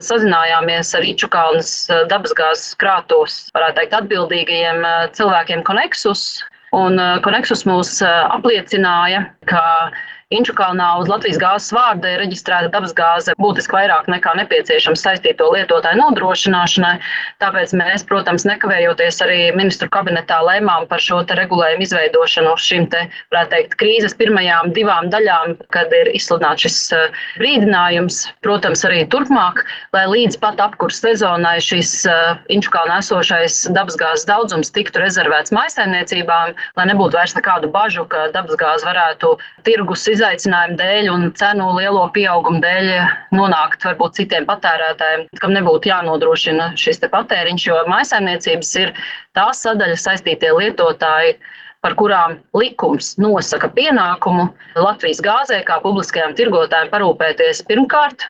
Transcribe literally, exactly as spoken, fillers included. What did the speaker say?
sazinājāmies ar Inčukalnes dabasgāzes krātuves, varētu teikt, atbildīgajiem cilvēkiem Koneksus. Un Koneksus mūs apliecināja, ka Inčukalnā uz Latvijas gāzes vārda ir reģistrēta dabasgāze būtiski vairāk nekā nepieciešams saistīto lietotāju nodrošināšanai. Tāpēc mēs, protams, nekavējoties arī ministru kabinetā lēmām par šo te regulējumu izveidošanu šim te, varētu teikt, krīzes pirmajām divām daļām, kad ir izsludināts šis brīdinājums. Protams, arī turpmāk, lai līdz pat apkurs sezonai šis Inčukalnā esošais dabasgāzes daudzums tiktu rezervēts mājsaimniecībām, lai nebūtu vairs nekādu bažu, ka dabasgāze varētu tirgus izaicinājumu dēļ un cenu lielo pieaugumu dēļ nonākt varbūt citiem patērētājiem, kam nebūtu jānodrošina šis te patēriņš, jo mājsaimniecības ir tās sadaļas saistītie lietotāji, par kurām likums nosaka pienākumu Latvijas gāzē kā publiskajām tirgotājiem parūpēties pirmkārt